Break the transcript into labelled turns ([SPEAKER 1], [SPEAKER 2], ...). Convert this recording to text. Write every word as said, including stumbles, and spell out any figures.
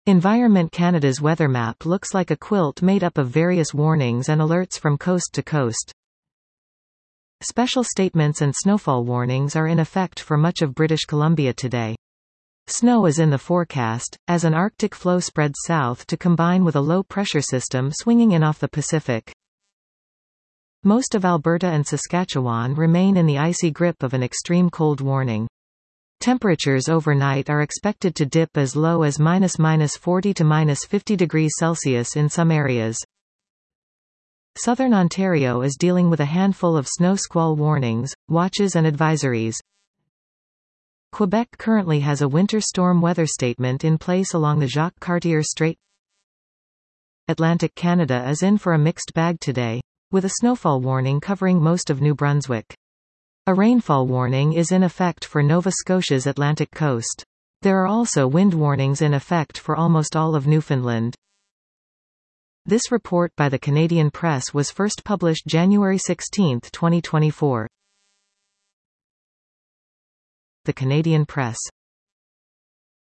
[SPEAKER 1] Environment Canada's weather map looks like a quilt made up of various warnings and alerts from coast to coast. Special statements and snowfall warnings are in effect for much of British Columbia today. Snow is in the forecast, as an Arctic flow spreads south to combine with a low-pressure system swinging in off the Pacific. Most of Alberta and Saskatchewan remain in the icy grip of an extreme cold warning. Temperatures overnight are expected to dip as low as minus minus forty to minus fifty degrees Celsius in some areas. Southern Ontario is dealing with a handful of snow squall warnings, watches and advisories. Quebec currently has a winter storm weather statement in place along the Jacques-Cartier Strait. Atlantic Canada is in for a mixed bag today, with a snowfall warning covering most of New Brunswick. A rainfall warning is in effect for Nova Scotia's Atlantic coast. There are also wind warnings in effect for almost all of Newfoundland. This report by the Canadian Press was first published January sixteenth, twenty twenty-four. The Canadian Press.